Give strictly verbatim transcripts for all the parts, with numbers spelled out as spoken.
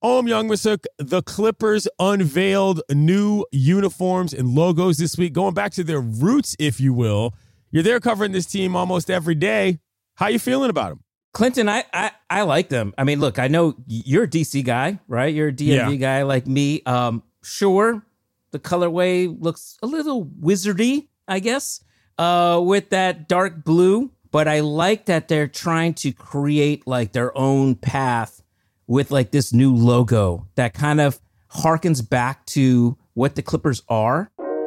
Om Youngmisuk, the Clippers unveiled new uniforms and logos this week, going back to their roots, if you will. You're there covering this team almost every day. How you feeling about them? Clinton, I, I I like them. I mean, look, I know you're a D C guy, right? You're a D M V yeah. guy like me. Um, sure, the colorway looks a little wizardy, I guess, uh, with that dark blue. But I like that they're trying to create like their own path with like this new logo that kind of harkens back to what the Clippers are.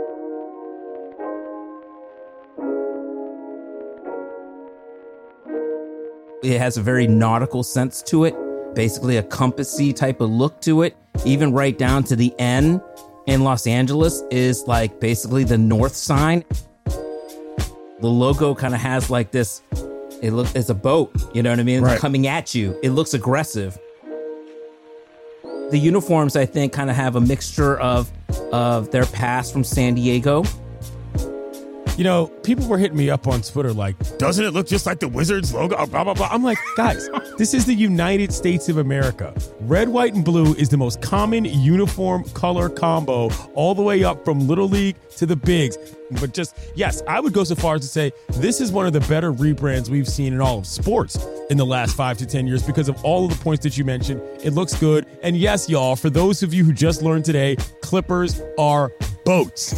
It has a very nautical sense to it, basically a compassy type of look to it, even right down to the N in Los Angeles is like basically the north sign. The logo kind of has like this, it looks, it's a boat, you know what I mean? Right. It's coming at you. It looks aggressive. The uniforms, I think, kind of have a mixture of of their past from San Diego. You know, people were hitting me up on Twitter like, doesn't it look just like the Wizards logo? Blah, blah, blah. I'm like, guys, this is the United States of America. Red, white, and blue is the most common uniform color combo all the way up from Little League to the bigs. But just, yes, I would go so far as to say this is one of the better rebrands we've seen in all of sports in the last five to ten years because of all of the points that you mentioned. It looks good. And yes, y'all, for those of you who just learned today, Clippers are boats.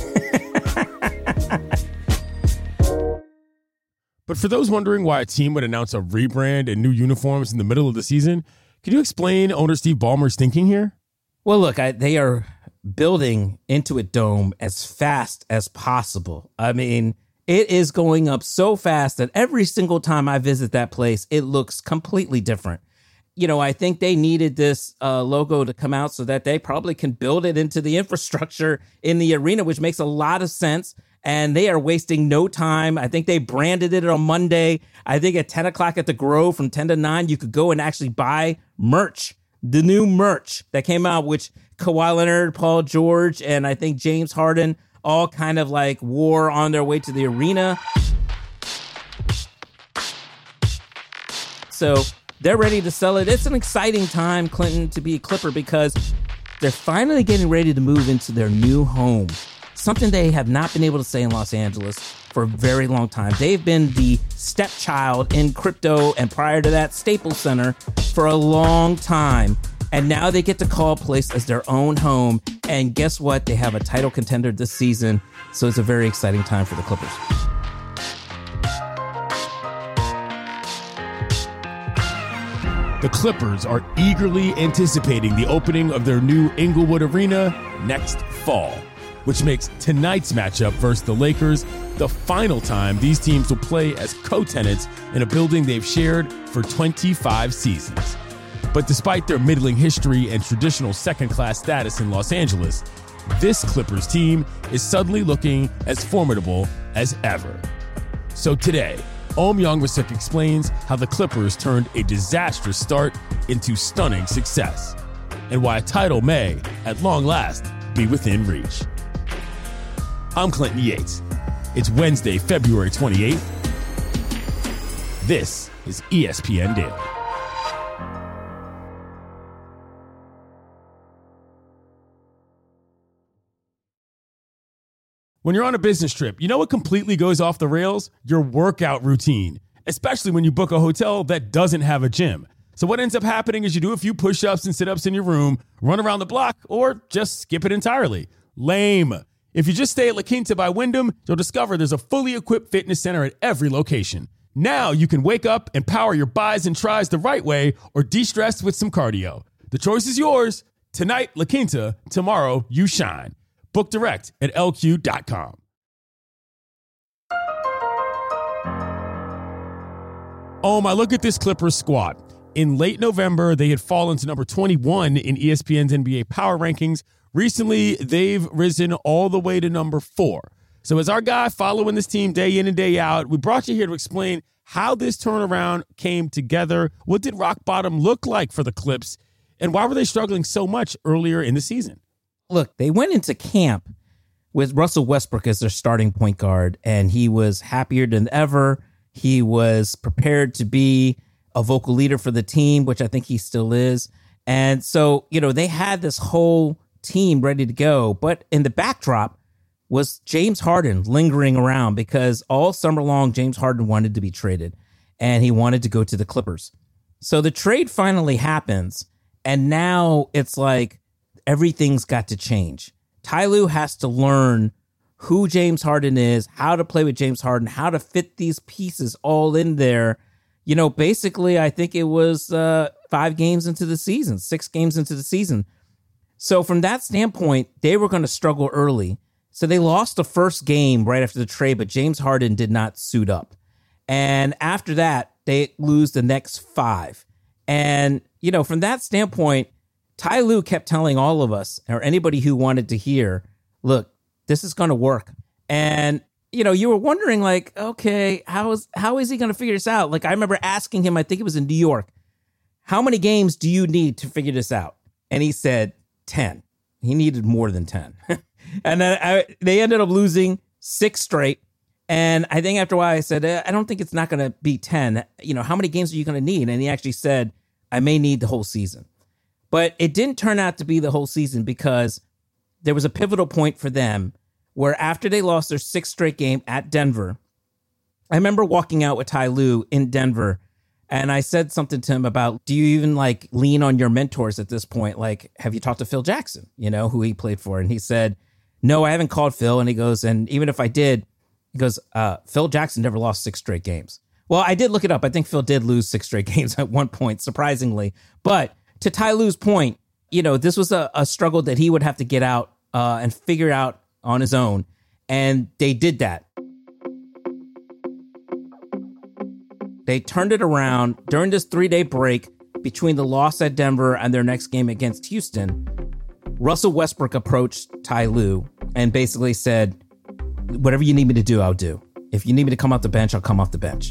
But for those wondering why a team would announce a rebrand and new uniforms in the middle of the season, can you explain owner Steve Ballmer's thinking here? Well, look, I, they are building Intuit Dome as fast as possible. I mean, it is going up so fast that every single time I visit that place, it looks completely different. You know, I think they needed this uh, logo to come out so that they probably can build it into the infrastructure in the arena, which makes a lot of sense. And they are wasting no time. I think they branded it on Monday. I think at ten o'clock at the Grove from ten to nine, you could go and actually buy merch, the new merch that came out, which Kawhi Leonard, Paul George, and I think James Harden all kind of like wore on their way to the arena. So they're ready to sell it. It's an exciting time, Clinton, to be a Clipper because they're finally getting ready to move into their new home. Something they have not been able to say in Los Angeles for a very long time. They've been the stepchild in crypto and prior to that Staples Center for a long time. And now they get to call a place as their own home. And guess what? They have a title contender this season. So it's a very exciting time for the Clippers. The Clippers are eagerly anticipating the opening of their new Inglewood Arena next fall, which makes tonight's matchup versus the Lakers the final time these teams will play as co-tenants in a building they've shared for twenty-five seasons. But despite their middling history and traditional second-class status in Los Angeles, this Clippers team is suddenly looking as formidable as ever. So today, Om Youngmisuk explains how the Clippers turned a disastrous start into stunning success, and why a title may, at long last, be within reach. I'm Clinton Yates. It's Wednesday, February twenty-eighth. This is E S P N Daily. When you're on a business trip, you know what completely goes off the rails? Your workout routine, especially when you book a hotel that doesn't have a gym. So what ends up happening is you do a few push-ups and sit-ups in your room, run around the block, or just skip it entirely. Lame. If you just stay at La Quinta by Wyndham, you'll discover there's a fully equipped fitness center at every location. Now you can wake up and power your buys and tries the right way or de-stress with some cardio. The choice is yours. Tonight, La Quinta. Tomorrow, you shine. Book direct at L Q dot com. Oh my, look at this Clippers squad. In late November, they had fallen to number twenty-one in E S P N's N B A Power Rankings. Recently, they've risen all the way to number four. So as our guy following this team day in and day out, we brought you here to explain how this turnaround came together. What did rock bottom look like for the Clips? And why were they struggling so much earlier in the season? Look, they went into camp with Russell Westbrook as their starting point guard, and he was happier than ever. He was prepared to be a vocal leader for the team, which I think he still is. And so, you know, they had this whole team ready to go. But in the backdrop was James Harden lingering around because all summer long, James Harden wanted to be traded and he wanted to go to the Clippers. So the trade finally happens. And now it's like everything's got to change. Ty Lue has to learn who James Harden is, how to play with James Harden, how to fit these pieces all in there. You know, basically, I think it was uh, five games into the season, six games into the season. So from that standpoint, they were going to struggle early. So they lost the first game right after the trade, but James Harden did not suit up. And after that, they lose the next five. And, you know, from that standpoint, Ty Lue kept telling all of us, or anybody who wanted to hear, look, this is going to work. And, you know, you were wondering, like, okay, how is how is he going to figure this out? Like, I remember asking him, I think it was in New York, how many games do you need to figure this out? And he said ten. He needed more than ten. And then I, they ended up losing six straight. And I think after a while I said, I don't think it's not going to be ten. You know, how many games are you going to need? And he actually said, I may need the whole season. But it didn't turn out to be the whole season because there was a pivotal point for them where after they lost their sixth straight game at Denver, I remember walking out with Ty Lue in Denver and I said something to him about, do you even like lean on your mentors at this point? Like, have you talked to Phil Jackson, you know, who he played for? And he said, no, I haven't called Phil. And he goes, and even if I did, he goes, uh, Phil Jackson never lost six straight games. Well, I did look it up. I think Phil did lose six straight games at one point, surprisingly. But to Ty Lue's point, you know, this was a, a struggle that he would have to get out uh, and figure out on his own. And they did that. They turned it around during this three-day break between the loss at Denver and their next game against Houston. Russell Westbrook approached Ty Lue and basically said, whatever you need me to do, I'll do. If you need me to come off the bench, I'll come off the bench.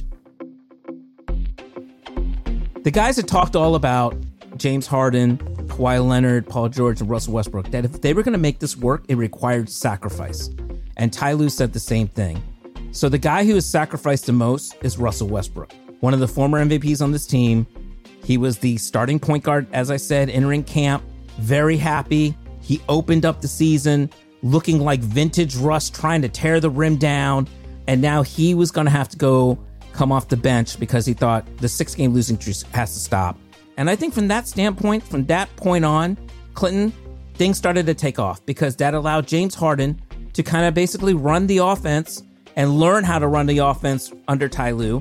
The guys had talked all about James Harden, Kawhi Leonard, Paul George, and Russell Westbrook, that if they were going to make this work, it required sacrifice. And Ty Lue said the same thing. So the guy who has sacrificed the most is Russell Westbrook, one of the former M V Ps on this team. He was the starting point guard, as I said, entering camp, very happy. He opened up the season looking like vintage Russ, trying to tear the rim down. And now he was going to have to go come off the bench because he thought the six-game losing streak has to stop. And I think from that standpoint, from that point on, Clinton, things started to take off because that allowed James Harden to kind of basically run the offense and learn how to run the offense under Ty Lue.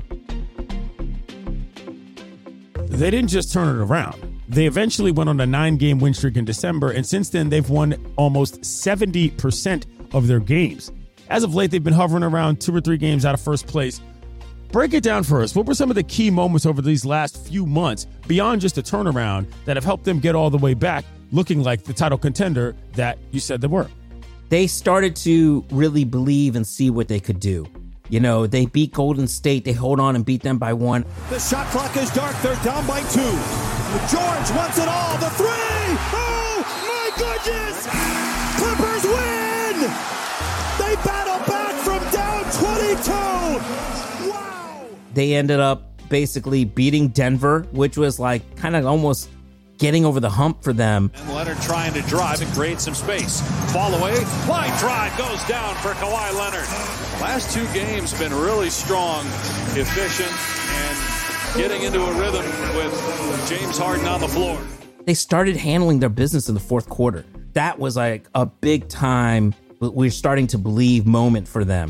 They didn't just turn it around. They eventually went on a nine-game win streak in December, and since then, they've won almost seventy percent of their games. As of late, they've been hovering around two or three games out of first place. Break it down for us. What were some of the key moments over these last few months, beyond just a turnaround, that have helped them get all the way back, looking like the title contender that you said they were? They started to really believe and see what they could do. You know, they beat Golden State. They hold on and beat them by one. The shot clock is dark. They're down by two. George wants it all. The three. Oh, my goodness. Clippers win. They battle back from down twenty-two. Wow. They ended up basically beating Denver, which was like kind of almost getting over the hump for them. And Leonard trying to drive and create some space. Fall away. Line drive goes down for Kawhi Leonard. Last two games been really strong, efficient, and getting into a rhythm with James Harden on the floor. They started handling their business in the fourth quarter. That was like a big time, we're starting to believe moment for them.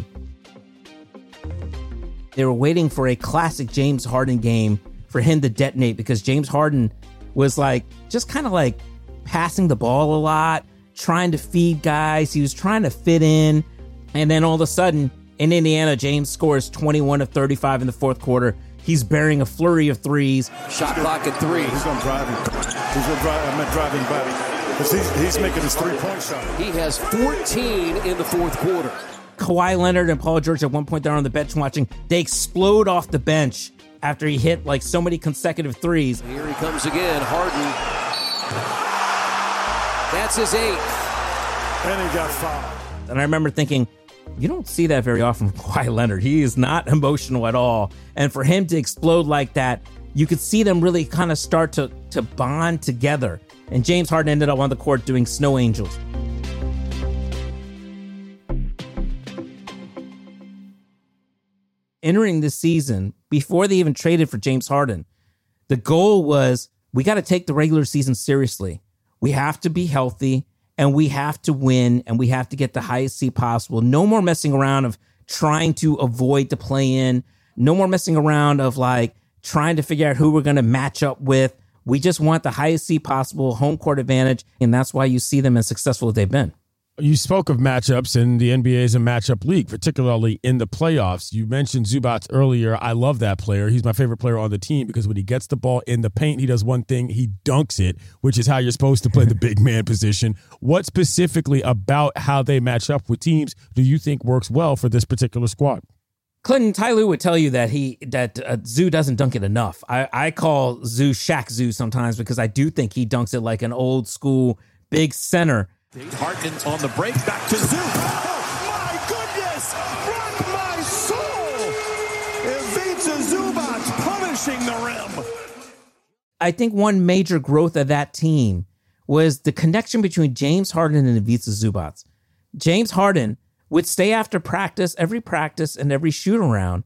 They were waiting for a classic James Harden game for him to detonate because James Harden was like, just kind of like passing the ball a lot, trying to feed guys. He was trying to fit in. And then all of a sudden, in Indiana, James scores twenty-one of thirty-five in the fourth quarter. He's bearing a flurry of threes. Shot clock at three. He's going to drive him. He's going to drive him. I'm driving back. Because he's, he's making his three-point shot. He has fourteen in the fourth quarter. Kawhi Leonard and Paul George, at one point, they're on the bench watching. They explode off the bench after he hit like so many consecutive threes. Here he comes again. Harden. That's his eighth. And he got fouled. And I remember thinking, you don't see that very often from Kawhi Leonard. He is not emotional at all. And for him to explode like that, you could see them really kind of start to, to bond together. And James Harden ended up on the court doing snow angels. Entering this season, before they even traded for James Harden, the goal was, we got to take the regular season seriously. We have to be healthy, and we have to win, and we have to get the highest seed possible. No more messing around of trying to avoid the play-in. No more messing around of like trying to figure out who we're going to match up with. We just want the highest seed possible, home court advantage, and that's why you see them as successful as they've been. You spoke of matchups, and the N B A is a matchup league, particularly in the playoffs. You mentioned Zubac earlier. I love that player. He's my favorite player on the team because when he gets the ball in the paint, he does one thing. He dunks it, which is how you're supposed to play the big man position. What specifically about how they match up with teams do you think works well for this particular squad? Clinton, Ty Lue would tell you that he that uh, Zoo doesn't dunk it enough. I, I call Zoo Shaq Zoo sometimes because I do think he dunks it like an old school big center. Harden on the break, back to Zoo. Oh, my goodness! Rock my soul! Ivica Zubac punishing the rim. I think one major growth of that team was the connection between James Harden and Ivica Zubac. James Harden would stay after practice, every practice and every shoot around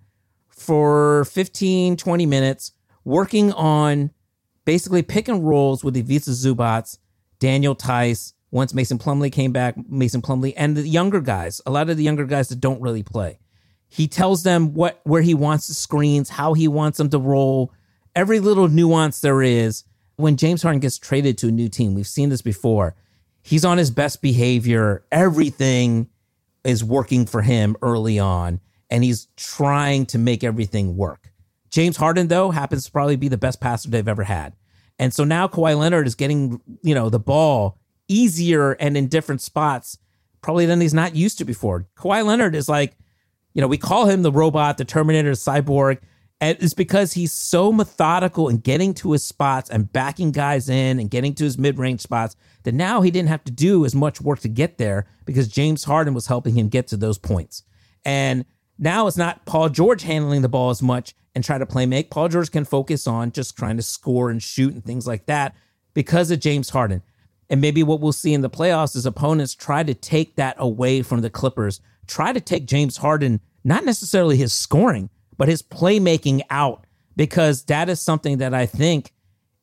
for fifteen, twenty minutes, working on basically pick and rolls with Ivica Zubac, Daniel Theis. Once Mason Plumlee came back, Mason Plumlee, and the younger guys, a lot of the younger guys that don't really play. He tells them what where he wants the screens, how he wants them to roll, every little nuance there is. When James Harden gets traded to a new team, we've seen this before, he's on his best behavior. Everything is working for him early on, and he's trying to make everything work. James Harden, though, happens to probably be the best passer they've ever had. And so now Kawhi Leonard is getting, you know, the ball easier and in different spots probably than he's not used to before. Kawhi Leonard is like, you know, we call him the robot, the Terminator, the cyborg, and it's because he's so methodical in getting to his spots and backing guys in and getting to his mid-range spots that now he didn't have to do as much work to get there because James Harden was helping him get to those points. And now it's not Paul George handling the ball as much and try to play make. Paul George can focus on just trying to score and shoot and things like that because of James Harden. And maybe what we'll see in the playoffs is opponents try to take that away from the Clippers, try to take James Harden, not necessarily his scoring, but his playmaking out, because that is something that I think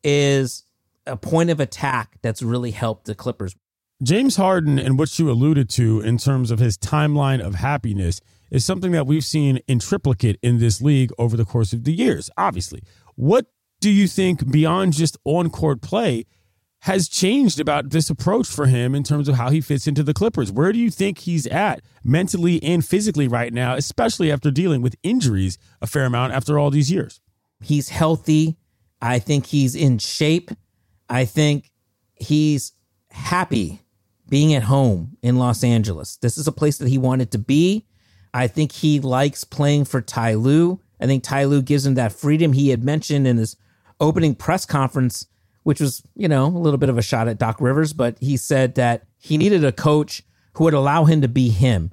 is a point of attack that's really helped the Clippers. James Harden, and what you alluded to in terms of his timeline of happiness, is something that we've seen in triplicate in this league over the course of the years, obviously. What do you think, beyond just on-court play, has changed about this approach for him in terms of how he fits into the Clippers? Where do you think he's at mentally and physically right now, especially after dealing with injuries a fair amount after all these years? He's healthy. I think he's in shape. I think he's happy being at home in Los Angeles. This is a place that he wanted to be. I think he likes playing for Ty Lue. I think Ty Lue gives him that freedom. He had mentioned in his opening press conference, which was, you know, a little bit of a shot at Doc Rivers, but he said that he needed a coach who would allow him to be him.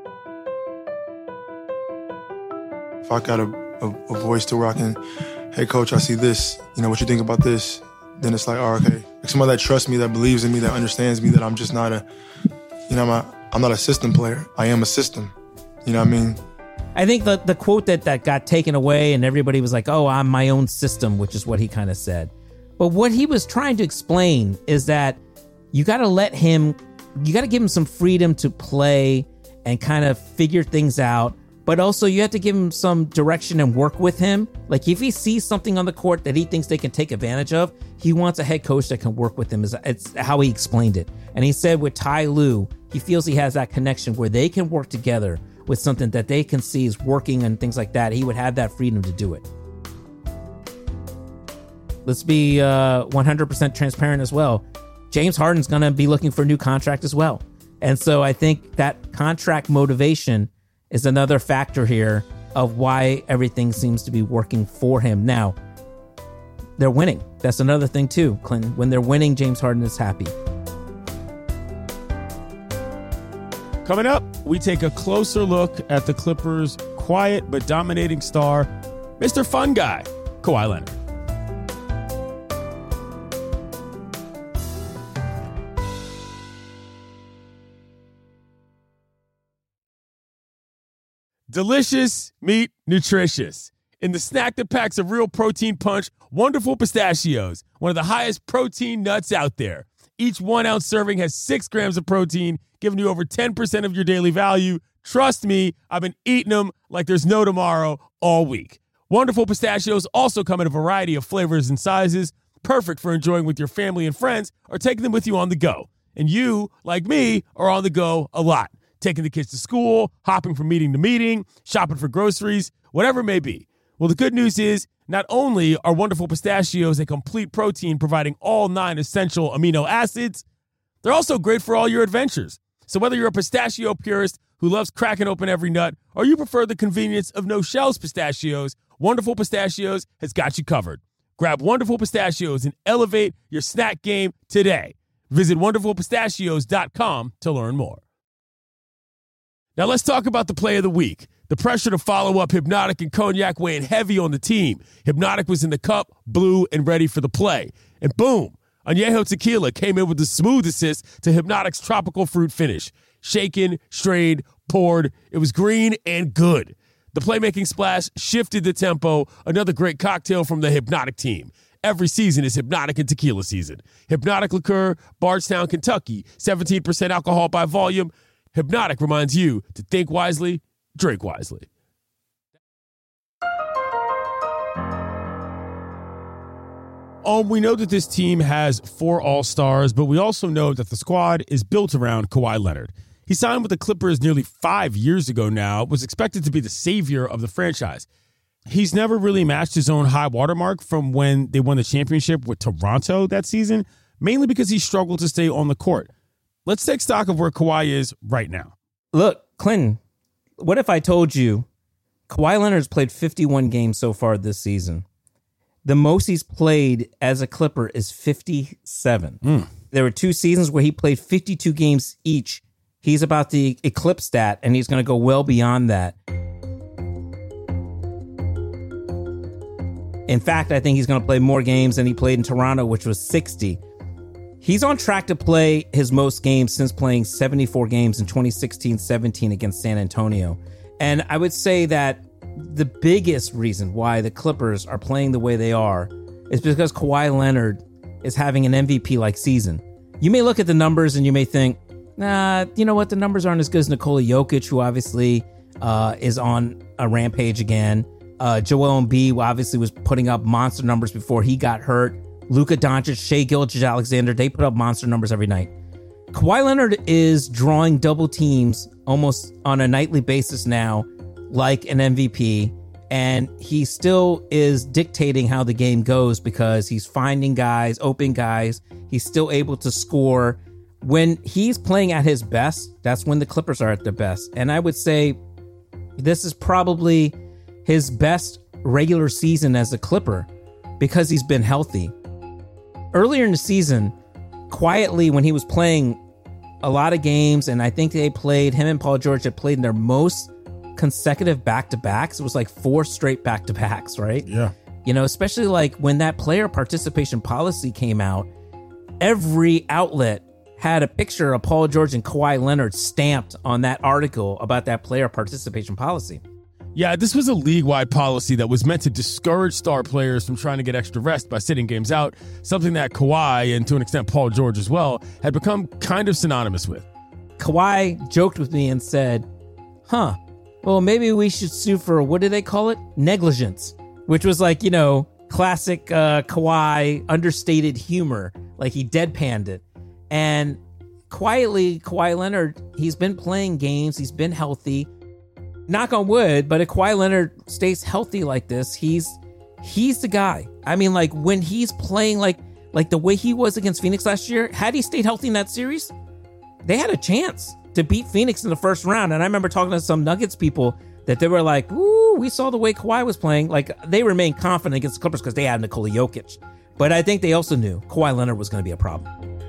If I got a, a, a voice to where I can, hey, coach, I see this, you know, what you think about this? Then it's like, oh, okay. Like somebody that trusts me, that believes in me, that understands me, that I'm just not a, you know, I'm, a, I'm not a system player. I am a system. You know what I mean? I think the, the quote that, that got taken away and everybody was like, oh, I'm my own system, which is what he kind of said. But what he was trying to explain is that you got to let him, you got to give him some freedom to play and kind of figure things out. But also you have to give him some direction and work with him. Like if he sees something on the court that he thinks they can take advantage of, he wants a head coach that can work with him. It's how he explained it. And he said with Ty Lue, he feels he has that connection where they can work together with something that they can see is working and things like that. He would have that freedom to do it. Let's be uh, one hundred percent transparent as well. James Harden's going to be looking for a new contract as well. And so I think that contract motivation is another factor here of why everything seems to be working for him. Now, they're winning. That's another thing too, Clinton. When they're winning, James Harden is happy. Coming up, we take a closer look at the Clippers' quiet but dominating star, Mister Fun Guy, Kawhi Leonard. Delicious, meat, nutritious. In the snack that packs a real protein punch, Wonderful Pistachios, one of the highest protein nuts out there. Each one-ounce serving has six grams of protein, giving you over ten percent of your daily value. Trust me, I've been eating them like there's no tomorrow all week. Wonderful Pistachios also come in a variety of flavors and sizes, perfect for enjoying with your family and friends or taking them with you on the go. And you, like me, are on the go a lot. Taking the kids to school, hopping from meeting to meeting, shopping for groceries, whatever it may be. Well, the good news is not only are Wonderful Pistachios a complete protein providing all nine essential amino acids, they're also great for all your adventures. So whether you're a pistachio purist who loves cracking open every nut or you prefer the convenience of no-shells pistachios, Wonderful Pistachios has got you covered. Grab Wonderful Pistachios and elevate your snack game today. Visit wonderful pistachios dot com to learn more. Now let's talk about the play of the week. The pressure to follow up Hypnotic and Cognac weighing heavy on the team. Hypnotic was in the cup, blue, and ready for the play. And boom, Añejo Tequila came in with the smooth assist to Hypnotic's tropical fruit finish. Shaken, strained, poured. It was green and good. The playmaking splash shifted the tempo. Another great cocktail from the Hypnotic team. Every season is Hypnotic and Tequila season. Hypnotic Liqueur, Bardstown, Kentucky, seventeen percent alcohol by volume. Hypnotic reminds you to think wisely, drink wisely. Um, we know that this team has four All-Stars, but we also know that the squad is built around Kawhi Leonard. He signed with the Clippers nearly five years ago now, was expected to be the savior of the franchise. He's never really matched his own high watermark from when they won the championship with Toronto that season, mainly because he struggled to stay on the court. Let's take stock of where Kawhi is right now. Look, Clinton, what if I told you Kawhi Leonard's played fifty-one games so far this season? The most he's played as a Clipper is fifty-seven. Mm. There were two seasons where he played fifty-two games each. He's about the eclipse stat, and he's going to go well beyond that. In fact, I think he's going to play more games than he played in Toronto, which was sixty. He's on track to play his most games since playing seventy-four games in twenty sixteen seventeen against San Antonio. And I would say that the biggest reason why the Clippers are playing the way they are is because Kawhi Leonard is having an M V P-like season. You may look at the numbers and you may think, nah, you know what? The numbers aren't as good as Nikola Jokic, who obviously uh, is on a rampage again. Uh, Joel Embiid obviously was putting up monster numbers before he got hurt. Luka Doncic, Shai Gilgeous-Alexander, they put up monster numbers every night. Kawhi Leonard is drawing double teams almost on a nightly basis now, like an M V P, and he still is dictating how the game goes because he's finding guys, open guys. He's still able to score. When he's playing at his best, that's when the Clippers are at their best. And I would say this is probably his best regular season as a Clipper because he's been healthy. Earlier in the season, quietly when he was playing a lot of games, and I think they played, him and Paul George had played in their most consecutive back-to-backs. It was like four straight back-to-backs, right? Yeah. You know, especially like when that player participation policy came out, every outlet had a picture of Paul George and Kawhi Leonard stamped on that article about that player participation policy. Yeah, this was a league-wide policy that was meant to discourage star players from trying to get extra rest by sitting games out, something that Kawhi, and to an extent Paul George as well, had become kind of synonymous with. Kawhi joked with me and said, huh, well, maybe we should sue for, what do they call it? Negligence, which was like, you know, classic uh, Kawhi understated humor, like he deadpanned it. And quietly, Kawhi Leonard, he's been playing games, he's been healthy. Knock on wood, but if Kawhi Leonard stays healthy like this, he's he's the guy. I mean, like when he's playing like like the way he was against Phoenix last year, had he stayed healthy in that series, they had a chance to beat Phoenix in the first round. And I remember talking to some Nuggets people that they were like, ooh, we saw the way Kawhi was playing. Like they remained confident against the Clippers because they had Nikola Jokic. But I think they also knew Kawhi Leonard was going to be a problem.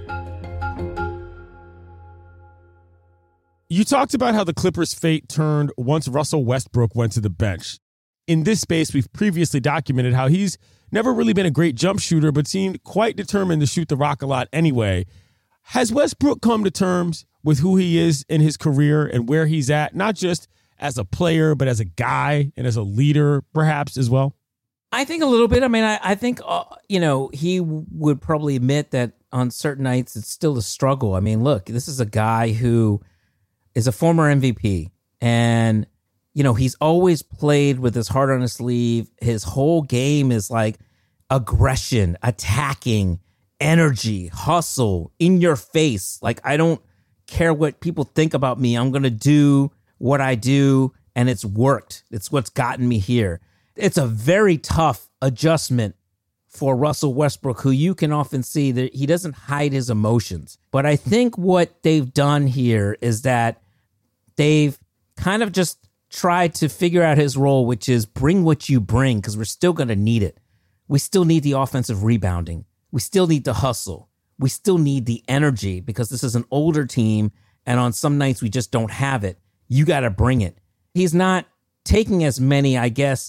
You talked about how the Clippers' fate turned once Russell Westbrook went to the bench. In this space, we've previously documented how he's never really been a great jump shooter, but seemed quite determined to shoot the rock a lot anyway. Has Westbrook come to terms with who he is in his career and where he's at, not just as a player, but as a guy and as a leader, perhaps, as well? I think a little bit. I mean, I, I think, uh, you know, he would probably admit that on certain nights it's still a struggle. I mean, look, this is a guy who is a former M V P, and, you know, he's always played with his heart on his sleeve. His whole game is like aggression, attacking, energy, hustle, in your face. Like, I don't care what people think about me. I'm going to do what I do, and it's worked. It's what's gotten me here. It's a very tough adjustment for Russell Westbrook, who you can often see that he doesn't hide his emotions. But I think what they've done here is that they've kind of just tried to figure out his role, which is bring what you bring, because we're still going to need it. We still need the offensive rebounding. We still need the hustle. We still need the energy, because this is an older team, and on some nights we just don't have it. You got to bring it. He's not taking as many, I guess,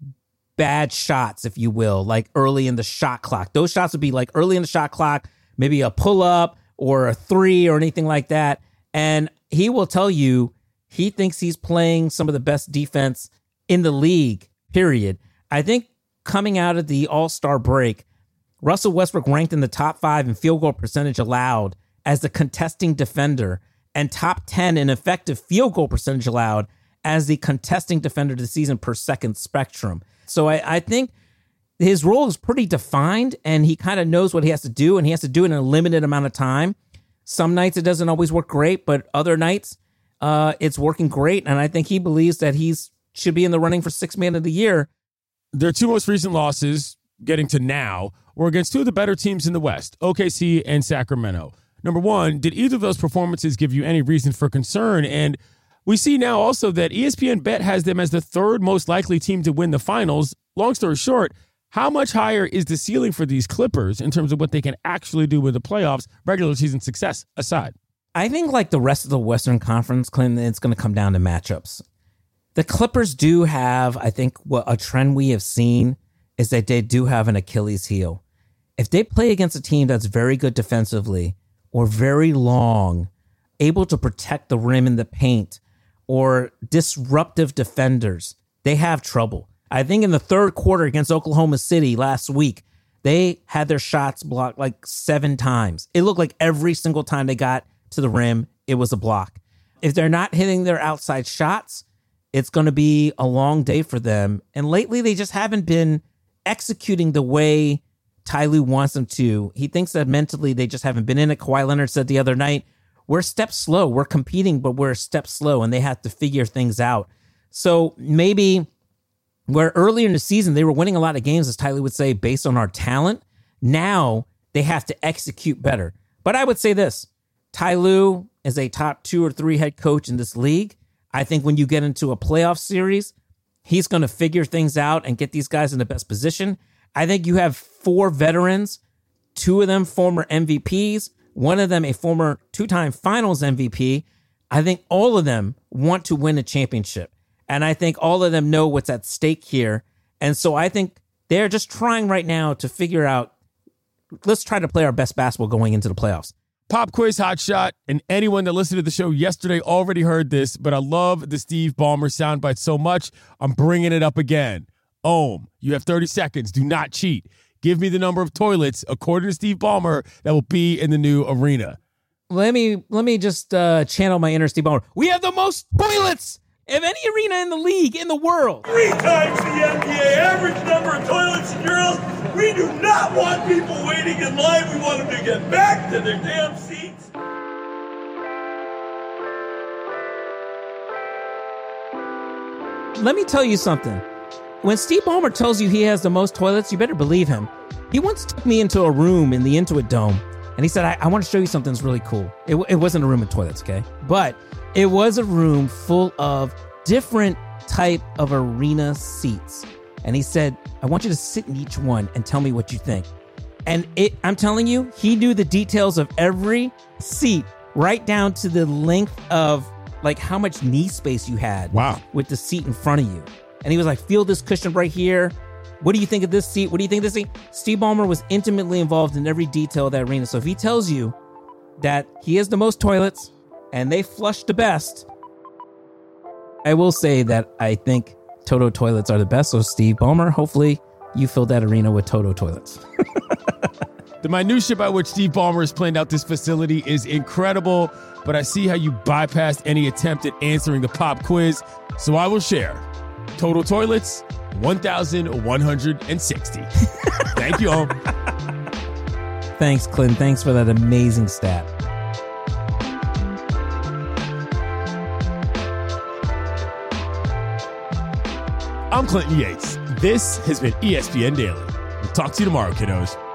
bad shots, if you will, like early in the shot clock. Those shots would be like early in the shot clock, maybe a pull up or a three or anything like that. And he will tell you he thinks he's playing some of the best defense in the league, period. I think coming out of the All-Star break, Russell Westbrook ranked in the top five in field goal percentage allowed as the contesting defender, and top ten in effective field goal percentage allowed as the contesting defender of the season per second spectrum. So I, I think his role is pretty defined, and he kind of knows what he has to do, and he has to do it in a limited amount of time. Some nights it doesn't always work great, but other nights uh, it's working great. And I think he believes that he's should be in the running for sixth man of the year. Their two most recent losses, getting to now, were against two of the better teams in the West, O K C and Sacramento. Number one, did either of those performances give you any reason for concern? And we see now also that E S P N Bet has them as the third most likely team to win the finals. Long story short, how much higher is the ceiling for these Clippers in terms of what they can actually do with the playoffs, regular season success aside? I think like the rest of the Western Conference, Clinton, it's going to come down to matchups. The Clippers do have, I think, what a trend we have seen is that they do have an Achilles heel. If they play against a team that's very good defensively or very long, able to protect the rim in the paint, or disruptive defenders, they have trouble. I think in the third quarter against Oklahoma City last week, they had their shots blocked like seven times. It looked like every single time they got to the rim, it was a block. If they're not hitting their outside shots, it's going to be a long day for them. And lately, they just haven't been executing the way Ty Lue wants them to. He thinks that mentally they just haven't been in it. Kawhi Leonard said the other night, we're a step slow. We're competing, but we're a step slow, and they have to figure things out. So maybe where earlier in the season they were winning a lot of games, as Ty Lue would say, based on our talent, now they have to execute better. But I would say this, Ty Lue is a top two or three head coach in this league. I think when you get into a playoff series, he's going to figure things out and get these guys in the best position. I think you have four veterans, two of them former M V Ps, one of them a former two-time finals M V P. I think all of them want to win a championship. And I think all of them know what's at stake here. And so I think they're just trying right now to figure out, let's try to play our best basketball going into the playoffs. Pop quiz hot shot, and anyone that listened to the show yesterday already heard this, but I love the Steve Ballmer soundbite so much, I'm bringing it up again. Ohm, you have thirty seconds. Do not cheat. Give me the number of toilets, according to Steve Ballmer, that will be in the new arena. Let me let me just uh, channel my inner Steve Ballmer. We have the most toilets of any arena in the league, in the world. Three times the N B A average number of toilets and girls. We do not want people waiting in line. We want them to get back to their damn seats. Let me tell you something. When Steve Ballmer tells you he has the most toilets, you better believe him. He once took me into a room in the Intuit Dome, and he said, I, I want to show you something that's really cool. It, it wasn't a room of toilets, okay? But it was a room full of different type of arena seats. And he said, I want you to sit in each one and tell me what you think. And it, I'm telling you, he knew the details of every seat, right down to the length of like how much knee space you had. Wow. With the seat in front of you. And he was like, feel this cushion right here. What do you think of this seat? What do you think of this seat? Steve Ballmer was intimately involved in every detail of that arena. So if he tells you that he has the most toilets and they flush the best, I will say that I think Toto toilets are the best. So Steve Ballmer, hopefully you fill that arena with Toto toilets. The minutia by which Steve Ballmer has planned out this facility is incredible, but I see how you bypassed any attempt at answering the pop quiz, so I will share. Total toilets, one thousand one hundred sixty. Thank you all. Thanks, Clinton. Thanks for that amazing stat. I'm Clinton Yates. This has been E S P N Daily. We'll talk to you tomorrow, kiddos.